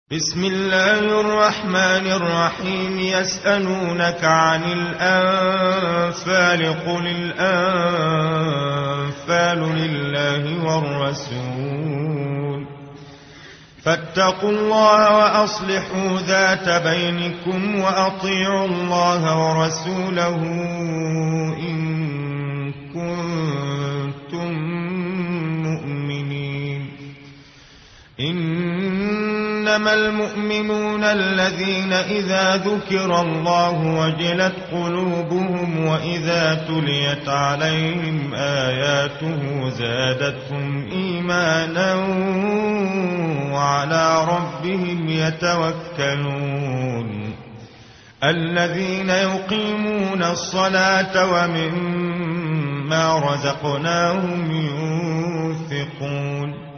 بسم الله الرحمن الرحيم. يسألونك عن الأنفال قل الأنفال لله والرسول فاتقوا الله وأصلحوا ذات بينكم وأطيعوا الله ورسوله إن كنتم مؤمنين. إنما المؤمنون الذين إذا ذكر الله وجلت قلوبهم وإذا تليت عليهم آياته زادتهم إيمانا وعلى ربهم يتوكلون. الذين يقيمون الصلاة ومما رزقناهم ينفقون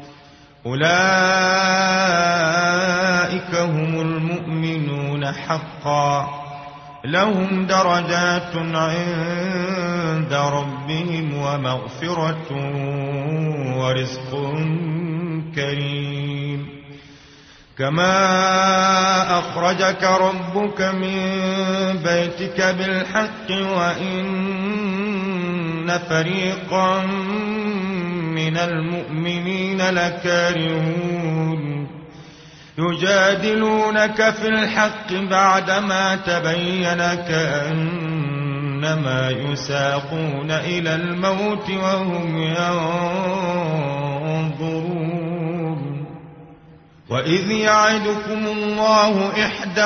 أولئك هم المؤمنون حقا لهم درجات عند ربهم ومغفرة ورزق كريم. كما أخرجك ربك من بيتك بالحق وإن فريقا من المؤمنين لكارهون يجادلونك في الحق بعدما تبين كأنما يساقون إلى الموت وهم ينظرون. وإذ يعدكم الله إحدى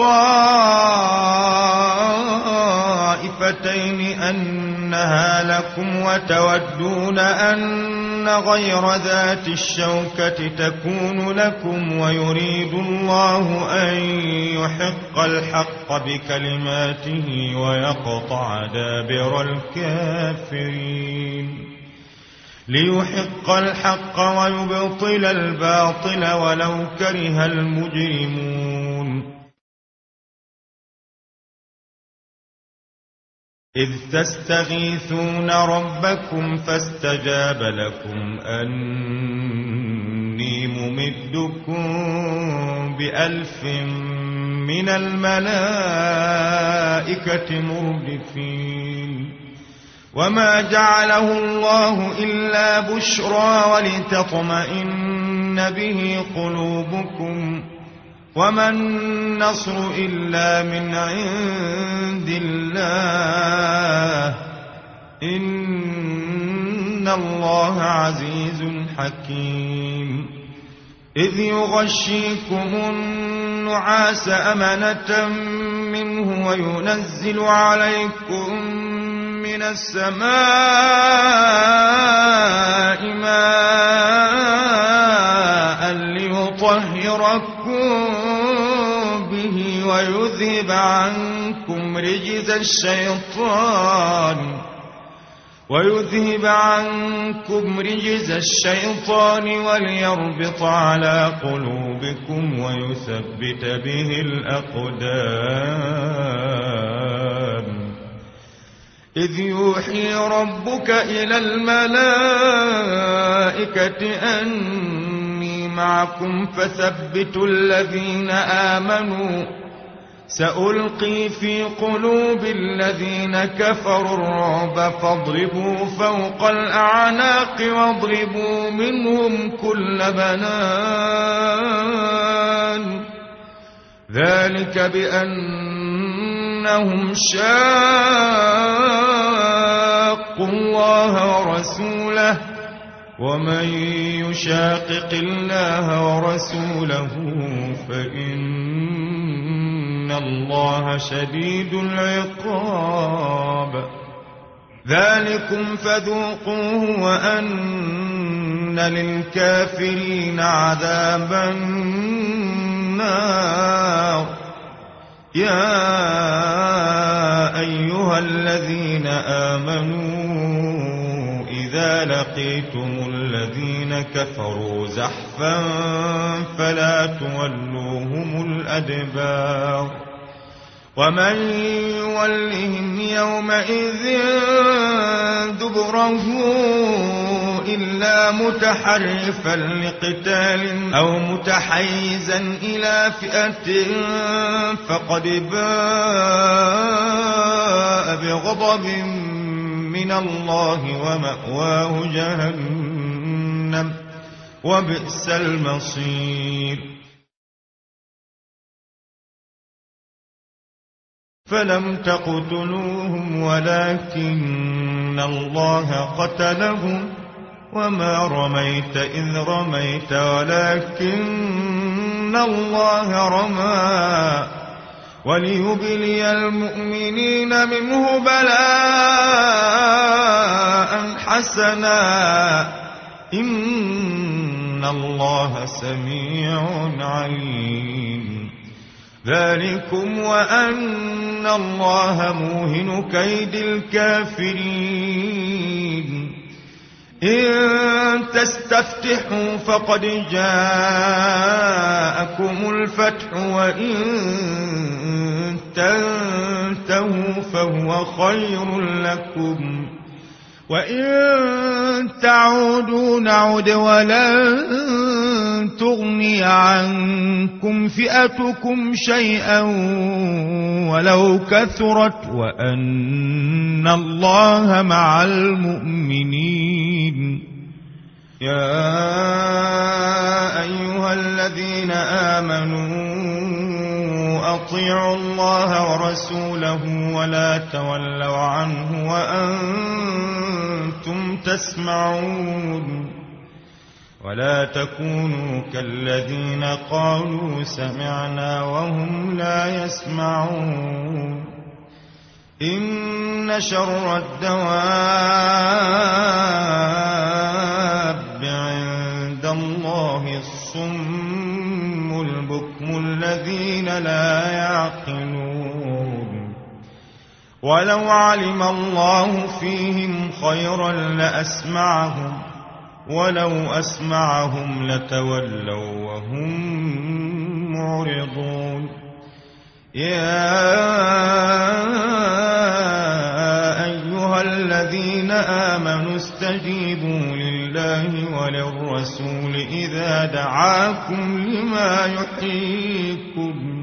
الطائفتين أنها لكم وتودون أن غير ذات الشوكة تكون لكم ويريد الله أن يحق الحق بكلماته ويقطع دابر الكافرين. ليحق الحق ويبطل الباطل ولو كره المجرمون. إذ تستغيثون ربكم فاستجاب لكم أني ممدكم ب1000 من الملائكة مردفين. وما جعله الله إلا بشرى ولتطمئن به قلوبكم وما النصر إلا من عند الله إن الله عزيز حكيم. إذ يغشيكم النعاس أمنة منه وينزل عليكم من السماء ماء ليطهركم به ويذهب عنكم رجز الشيطان وليربط على قلوبكم ويثبت به الأقدام. إذ يوحي ربك إلى الملائكة أني معكم فثبتوا الذين آمنوا سألقي في قلوب الذين كفروا الرعب فاضربوا فوق الأعناق واضربوا منهم كل بنان. ذلك بأنهم شاقوا الله ورسوله ومن يشاقق الله ورسوله فإن الله شديد العقاب. ذلكم فذوقوه وأن للكافرين عذاب النار. يا أيها الذين آمنوا إذا لقيتم الذين كفروا زحفا فلا تولوهم الأدبار ومن يولهم يومئذ دبره إلا متحرفا لقتال أو متحيزا إلى فئة فقد باء بغضب من الله ومأواه جهنم وبئس المصير. فلم تقتلوهم ولكن الله قتلهم وما رميت إذ رميت ولكن الله رمى وليبلي المؤمنين منه بلاء حسنا إن الله سميع عليم. ذلكم وأن الله موهن كيد الكافرين. إن تستفتحوا فقد جاءكم الفتح وإن تنتهوا فهو خير لكم وإن تعودوا نعد ولن تغني عنكم فئتكم شيئا ولو كثرت وأن الله مع المؤمنين. يا أيها الذين آمنوا أطيعوا الله ورسوله ولا تولوا عنه وأنتم تسمعون. ولا تكونوا كالذين قالوا سمعنا وهم لا يسمعون. إن شر الدواب عند الله الصم البكم الذين لا يعقلون. ولو علم الله فيهم خيرا لأسمعهم ولو أسمعهم لتولوا وهم معرضون. يا أيها الذين آمنوا استجيبوا لله وللرسول إذا دعاكم لما يحييكم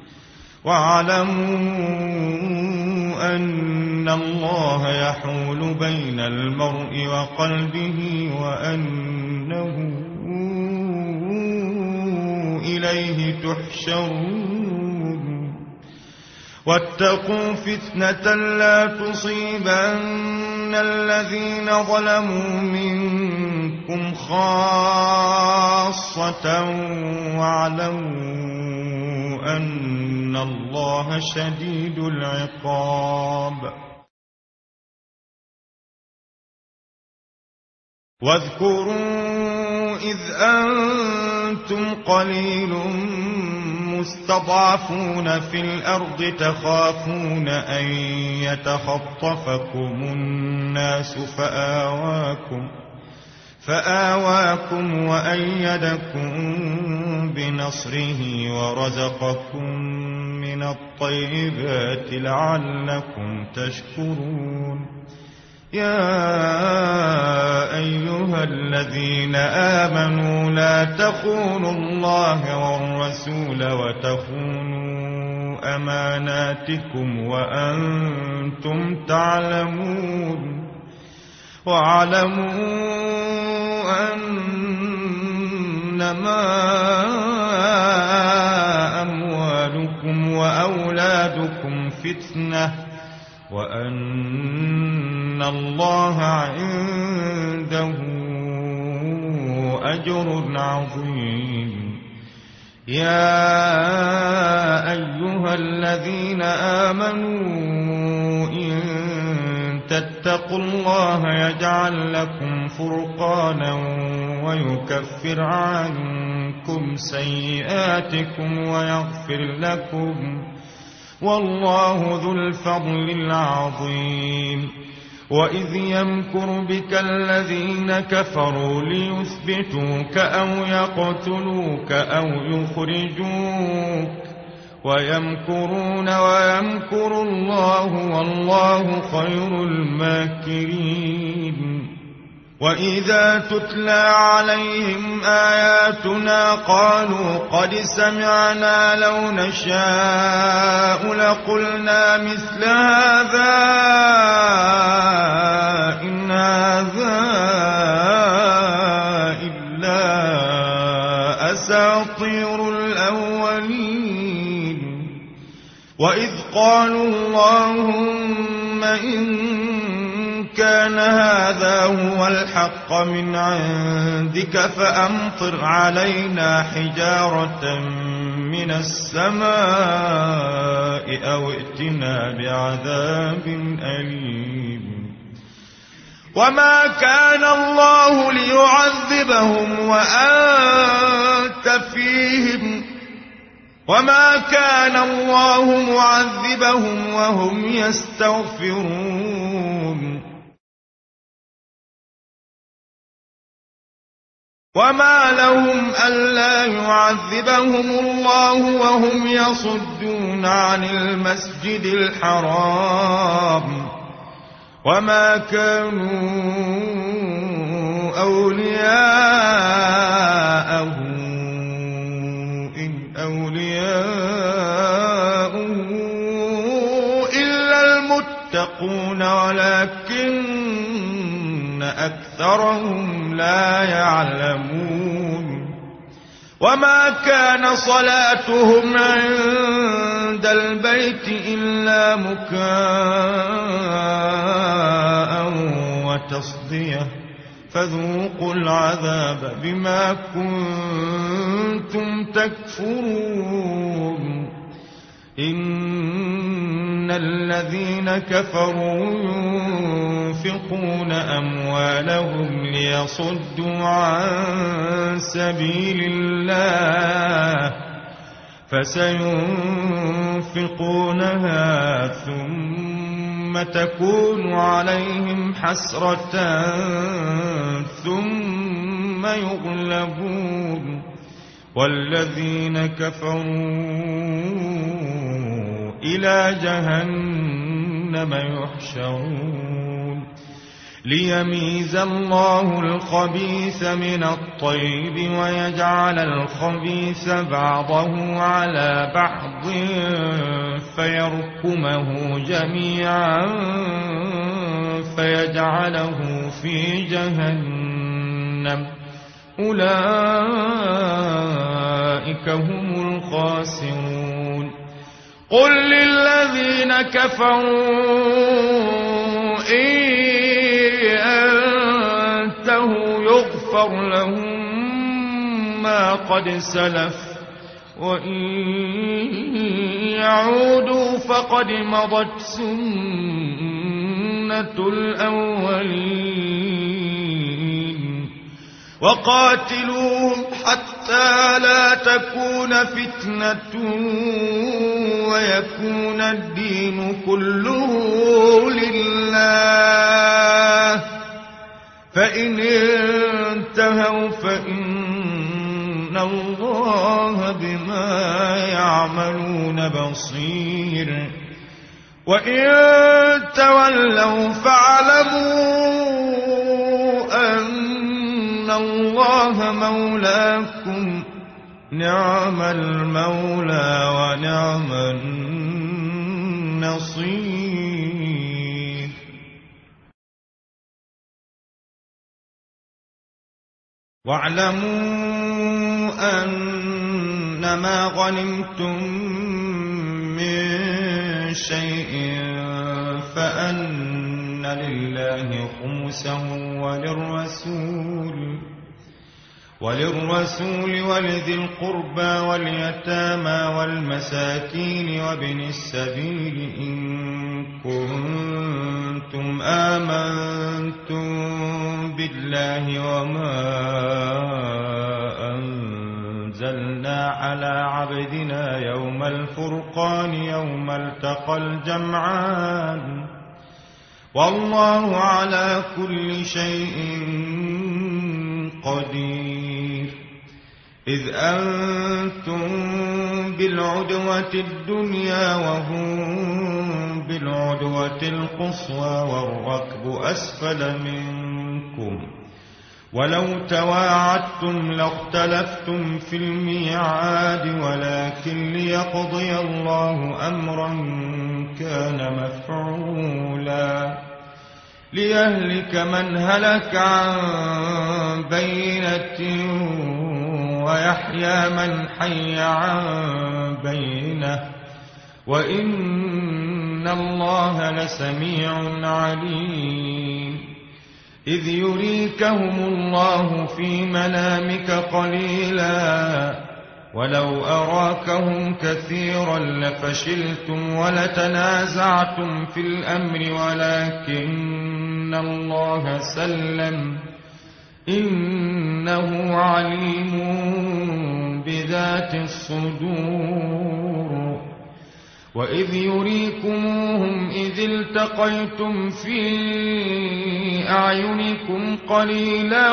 واعلموا أن الله يحول بين المرء وقلبه وأنه إليه تحشرون. واتقوا فتنة لا تصيبن الذين ظلموا منكم خاصة واعلموا أن الله شديد العقاب. واذكروا إذ أنتم قليل مستضعفون في الأرض تخافون أن يتخطفكم الناس فآواكم وأيدكم بنصره ورزقكم من الطيبات لعلكم تشكرون. يا أيها الذين آمنوا لا تخونوا الله والرسول وتخونوا أماناتكم وأنتم تعلمون. واعلموا أنما أموالكم وأولادكم فتنة وأن الله عنده أجر عظيم. يا أيها الذين آمنوا إن تتقوا الله يجعل لكم فرقانا ويكفر عنكم سيئاتكم ويغفر لكم والله ذو الفضل العظيم. وإذ يمكر بك الذين كفروا ليثبتوك أو يقتلوك أو يخرجوك ويمكرون ويمكر الله والله خير الماكرين وإذا تتلى عليهم آياتنا قالوا قد سمعنا لو نشاء لقلنا مثل هذا إن هذا إلا أساطير الأولين وإذ قالوا اللهم إن كان هذا هو الحق من عندك فأمطر علينا حجارة من السماء أو ائتنا بعذاب أليم وما كان الله ليعذبهم وأنت فيهم وما كان الله معذبهم وهم يستغفرون وما لهم ألا يعذبهم الله وهم يصدون عن المسجد الحرام وما كانوا أولياءه إن أولياءه إلا المتقون ولكن أكثرهم لا يعلمون وما كان صلاتهم عند البيت إلا مكاء وتصدية فذوقوا العذاب بما كنتم تكفرون إن الذين كفروا ينفقون أموالهم ليصدوا عن سبيل الله فسينفقونها ثم تكون عليهم حسرة ثم يغلبون والذين كفروا إلى جهنم يحشرون ليميز الله الخبيث من الطيب ويجعل الخبيث بعضه على بعض فيركمه جميعا فيجعله في جهنم أولئك هم الخاسرون قل للذين كفروا إن ينتهوا يغفر لهم ما قد سلف وإن يعودوا فقد مضت سنة الأولين وقاتلوهم حتى لا تكون فتنة ويكون الدين كله لله فإن انتهوا فإن الله بما يعملون بصير وإن تولوا فاعلموا أن الله مولاكم نعم المولى ونعم النصير واعلموا أنما غنمتم من شيء فأن لله خمسه وللرسول ولذي القربى واليتامى والمساكين وابن السبيل إن كنتم آمنتم بالله وما أنزلنا على عبدنا يوم الفرقان يوم التقى الجمعان والله على كل شيء قدير إذ أنتم بالعدوة الدنيا وهم بالعدوة القصوى والركب أسفل منكم ولو تواعدتم لاختلفتم في الميعاد ولكن ليقضي الله أمرا كان مفعولا ليهلك من هلك عن بينة ويحيى من حي عن بينة وإن الله لسميع عليم إذ يريكهم الله في منامك قليلا ولو أراكهم كثيرا لفشلتم ولتنازعتم في الأمر ولكن الله سلم إنه عليم بذات الصدور وإذ يريكموهم إذ التقيتم في أعينكم قليلا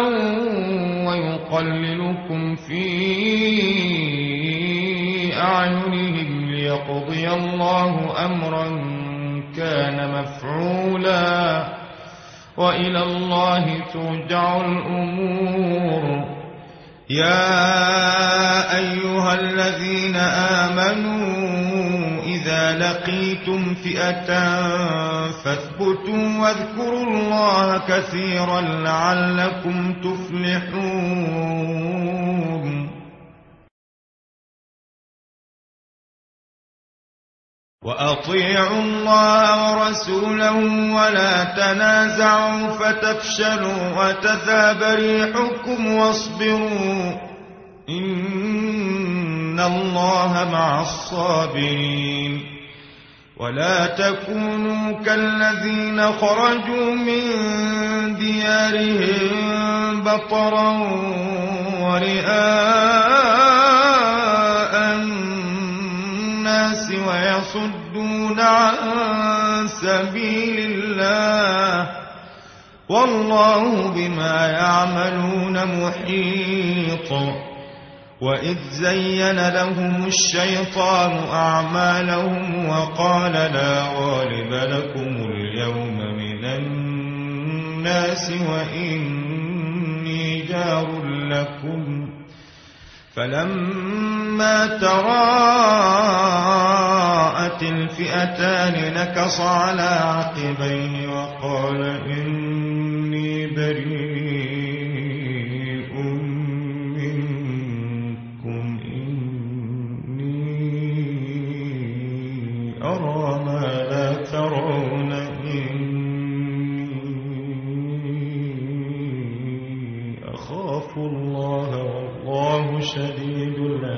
ويقللكم في أعينهم ليقضي الله أمرا كان مفعولا وإلى الله ترجع الأمور يا أيها الذين آمنوا إذا لقيتم فئة فاثبتوا واذكروا الله كثيرا لعلكم تفلحون وأطيعوا الله ورسوله ولا تنازعوا فتفشلوا وتذهب ريحكم واصبروا إن الله مع الصابرين ولا تكونوا كالذين خرجوا من ديارهم بطرا ورئاء الناس ويصدون عن سبيل الله والله بما يعملون محيط وإذ زين لهم الشيطان أعمالهم وقال لا غالب لكم اليوم من الناس وإني جار لكم فلما تراءت الفئتان نكص على عقبيه وقال إني بريء منكم إني أرى ما لا ترون إني أخاف الله والله شديد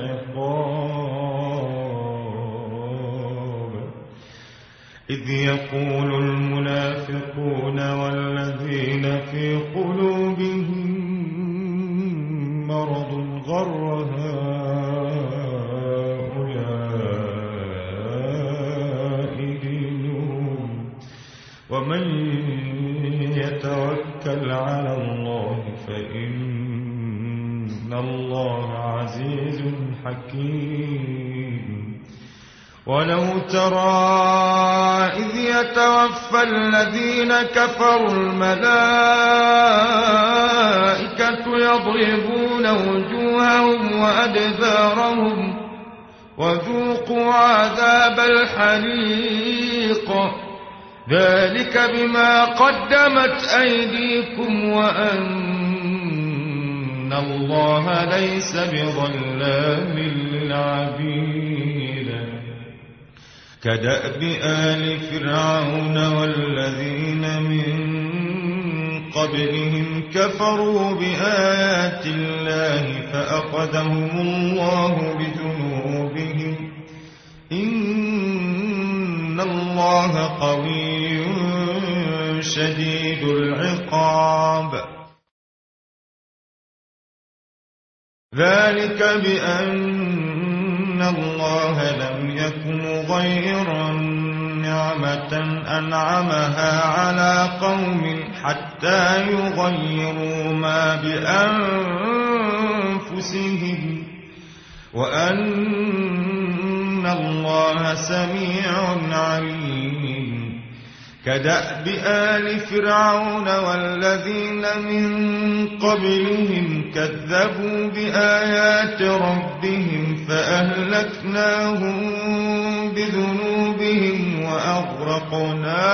العقاب إذ يقول المنافقون والذين في قلوبهم مرض غر هؤلاء دينهم ومن يتوكل على الله فإن الله عزيز حكيم ولو ترى إذ يتوفى الذين كفروا الملائكة يضربون وجوههم وأدبارهم وذوقوا عذاب الحريق ذلك بما قدمت أيديكم وأن الله ليس بظلام للعبيد كدأب آل فرعون والذين من قبلهم كفروا بآيات الله فأخذهم الله بذنوبهم إن الله قوي شديد العقاب ذلك بأن الله لم يكن غير نعمة أنعمها على قوم حتى يغيروا ما بأنفسهم وأن الله سميع عليم. كدأب آل فرعون والذين من قبلهم كذبوا بآيات ربهم فأهلكناهم بذنوبهم وأغرقنا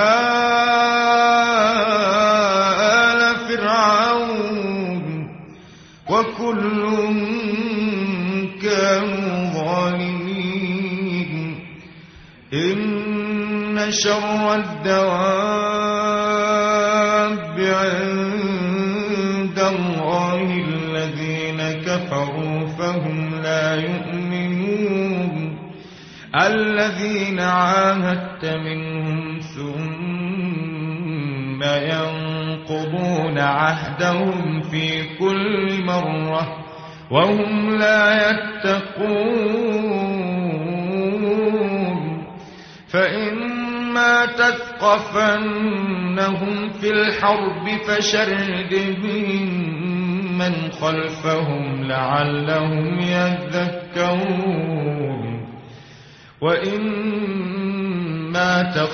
آل فرعون وكل كانوا ظالمين. إن شر الدواب عند الله الذين كفروا فهم لا يؤمنون. الذين عاهدت منهم ثم ينقضون عهدهم في كل مرة وهم لا يتقون. فإما تثقفنهم في الحرب فشرد بهم من خلفهم لعلهم يذكرون. وإما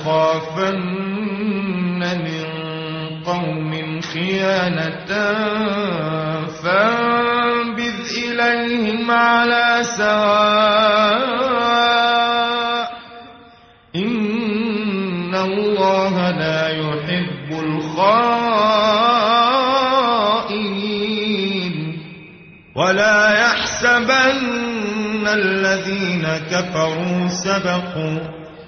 تخافن من قوم خيانة فانبذ إليهم على سواء إن الله لا يحب الخائنين. ولا يحسبن الذين كفروا سبقوا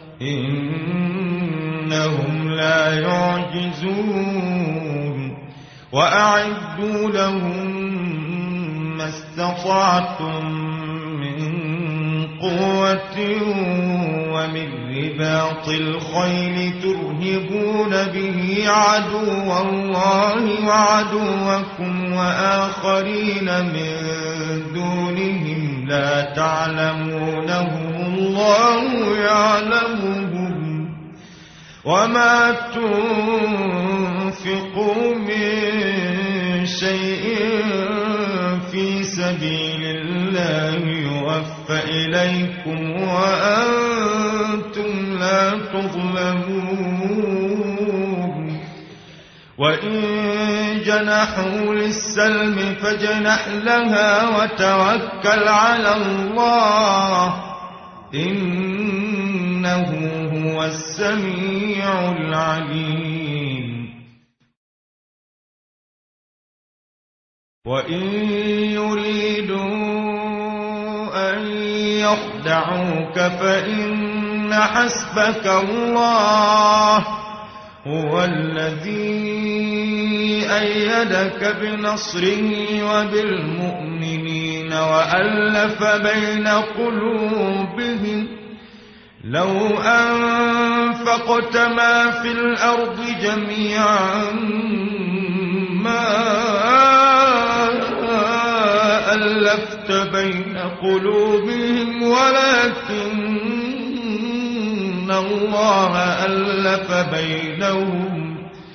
إنهم لا يعجزون. وأعدوا لهم ما استطعتم من قوة ومن رباط الخيل ترهبون به عدو الله وعدوكم وآخرين من دونهم لا تعلمونهم الله يعلمهم. وما تنفقوا من شيء في سبيل الله يوفى إليكم وأنتم لا تظلمون. وإن جنحوا للسلم فاجنح لها وتوكل على الله إنه هو السميع العليم. وإن يريدوا أن يخدعوك فإن حسبك الله هو الذي أيدك بنصره وبالمؤمنين وألف بين قلوبهم. لو أنفقت ما في الأرض جميعا ما ألفت بين قلوبهم ولكن الله ألف بينهم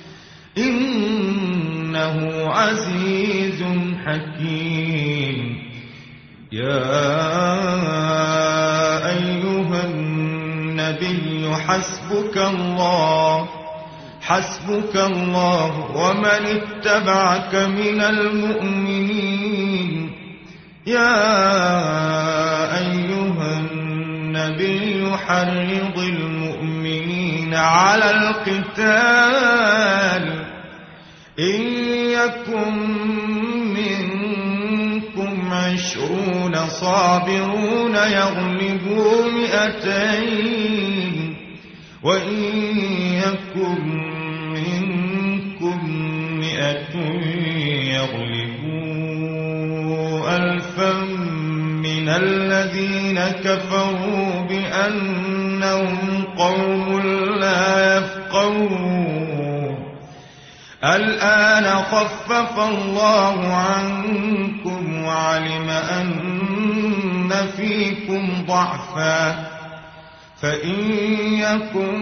إنه عزيز حكيم. يا أيها النبي حسبك الله ومن اتبعك من المؤمنين. يا أيها النبي حرض المؤمنين على القتال إن يكن منكم 20 صابرون يغلبوا 200 وإن يكن منكم 100 يغلبوا 1000 من الذين كفروا بأنهم قوم لا يفقهون. الآن خفف الله عنكم وعلم أن فيكم ضعفا فإن يكن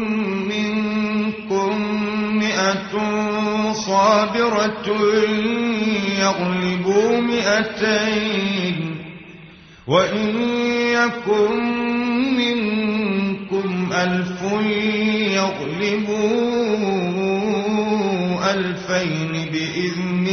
منكم 100 صابرة يغلبوا 200 وإن يكن منكم 1000 يغلبوا 2000 بإذن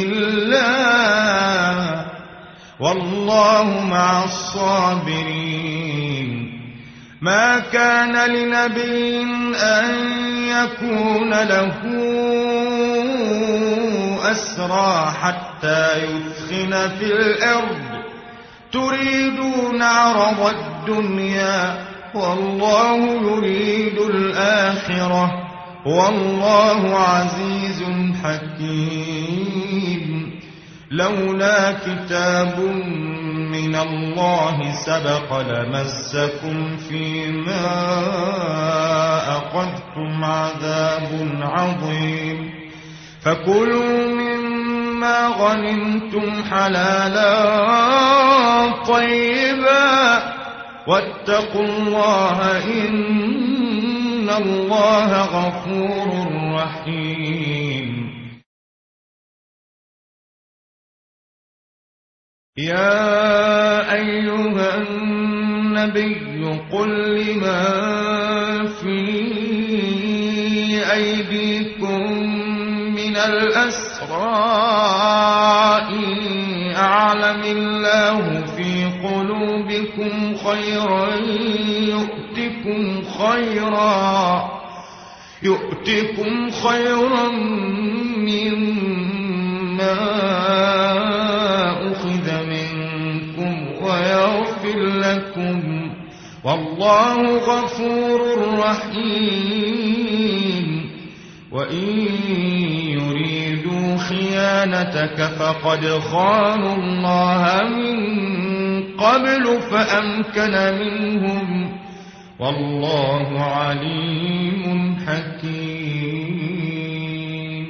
الله والله مع الصابرين. ما كان لنبي أن يكون له أسرى حتى يثخن في الأرض تريدون عرض الدنيا والله يريد الآخرة والله عزيز حكيم. لولا كتاب من الله سبق لمسكم فيما أخذتم عذاب عظيم. فكلوا مما غنمتم حلالا طيبا واتقوا الله إن الله غفور رحيم. يا أيها النبي قل لمن في أيديكم من الأسرى أعلم الله في قلوبكم خيرا يؤتكم خيرا مما أخذ منكم ويغفر لكم والله غفور رحيم. وإن يريدوا خيانتك فقد خانوا الله من قبل فأمكن منهم والله عليم حكيم.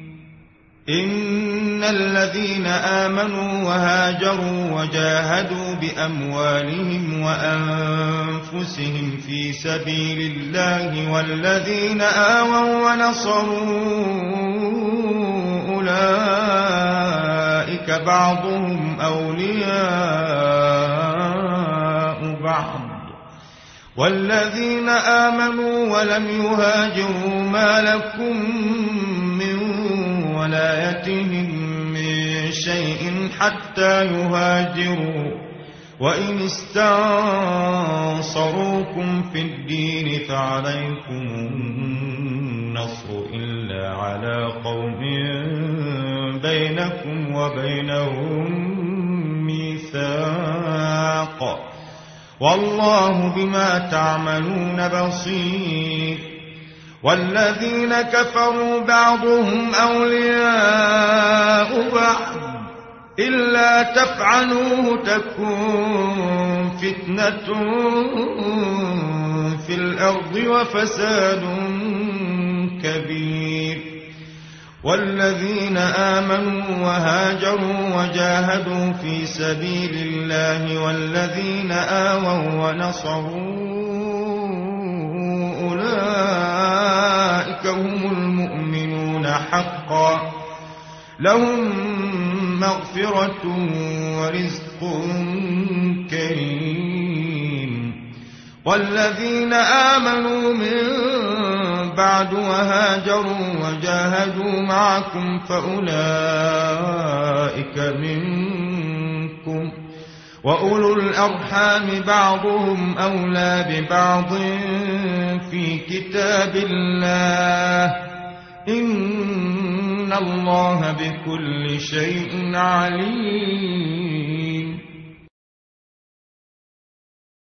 إن الذين آمنوا وهاجروا وجاهدوا بأموالهم وأنفسهم في سبيل الله والذين آووا ونصروا أولئك بعضهم أولياء بعض والذين آمنوا ولم يهاجروا ما لكم من ولايتهم من شيء حتى يهاجروا وإن استنصروكم في الدين فعليكم النصر إلا على قوم بينكم وبينهم ميثاق والله بما تعملون بصير. والذين كفروا بعضهم أولياء بعض إلا تفعلوه تكن فتنة في الأرض وفساد كبير. والذين آمنوا وهاجروا وجاهدوا في سبيل الله والذين آووا ونصروا أولئك هم المؤمنون حقا لهم مغفرة ورزق كريم. والذين آمنوا من بعد وهاجروا وجاهدوا معكم فأولئك منكم وأولو الأرحام بعضهم أولى ببعض في كتاب الله إن الله بكل شيء عليم.